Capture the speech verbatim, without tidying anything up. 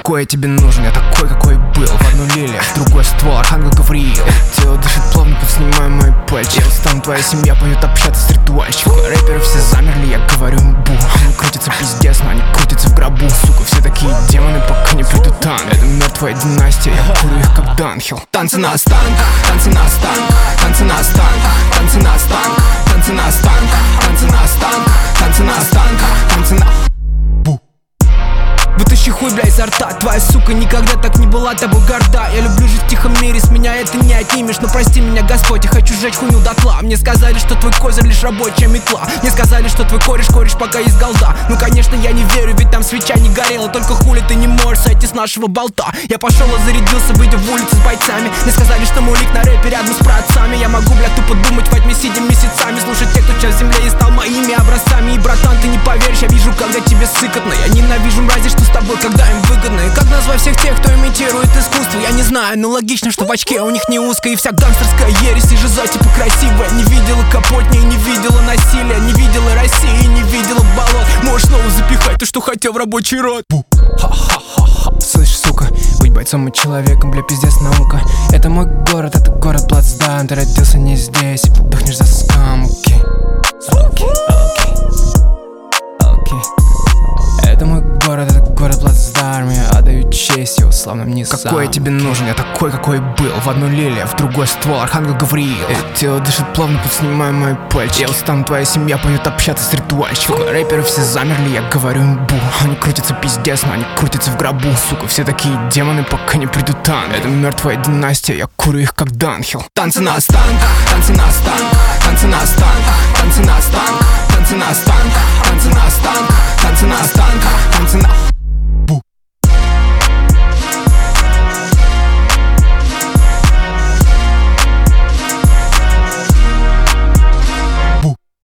Какой я тебе нужен, я такой, какой был. В одну лилию, в другой ствол, архангел Гавриил. Тело дышит плавно, подснимая мои пальчики. Я устану, твоя семья пойдет общаться с ритуальщиком. Рэперы все замерли, я говорю им бу. Они крутятся пиздец, но они крутятся в гробу. Сука, все такие демоны, пока не придут танк. Это мертвая династия, я курю их как Данхил. Танцы на останках, танцы на останках, танцы на останках, танцы на останках, танцы на останках, танцы на останках, танцы на останках, танцы на... Вытащи хуй, бля, изо рта. Твоя сука никогда так не была тобой горда. Я люблю жить в тихом мире, с меня это не отнимешь. Но прости меня, Господь, я хочу сжечь хуйню дотла. Мне сказали, что твой козырь лишь рабочая метла. Мне сказали, что твой кореш, кореш, пока есть голда. Ну конечно я не верю, ведь там свеча не горела. Только хули ты не можешь сойти с нашего болта. Я пошел и зарядился, выйдя в улицу с бойцами. Мне сказали, что мой лик на рэпе рядом с праотцами. Я могу, бля, тупо думать во тьме, сидя месяцами. Слушать тех, кто сейчас в земле и стал моими образцами. И, братан, ты не поверишь, я вижу, когда тебе сыкотно. Я ненавижу мрази, что с тобой, когда им выгодно. И как назвать всех тех, кто имитирует искусство, я не знаю, но логично, что в очке у них не узко. И вся гангстерская ересь, и жиза типа красивая. Не видела капотней, не видела насилия. Не видела России, не видела болот. Можешь снова запихать то, что хотел в рабочий рот. Ха-ха-ха-ха. Слышь, сука, быть бойцом и человеком, бля, пиздец наука. Это мой город, это город Плацдарм. Ты родился не здесь и подохнешь за скам. Окей, окей, окей, окей. Это мой город, это город Плацдарм. Я отдаю честь его славным низам. Какой я тебе нужен, я такой, какой был. В одну лилию, в другой ствол, архангел Гавриил. Это тело дышит плавно, подснимая мои пальчики. Я устану, твоя семья пойдет общаться с ритуальщиком. Рэперы все замерли, я говорю им бу. Они крутятся пиздец, но они крутятся в гробу. Сука, все такие демоны, пока не придут танк. Это мертвая династия, я курю их как Данхил. Танцы на останках, танцы на останках, танцы на останках, танцы на останках, танцы на останках, танцы на останках, танцы на останках, танцы на...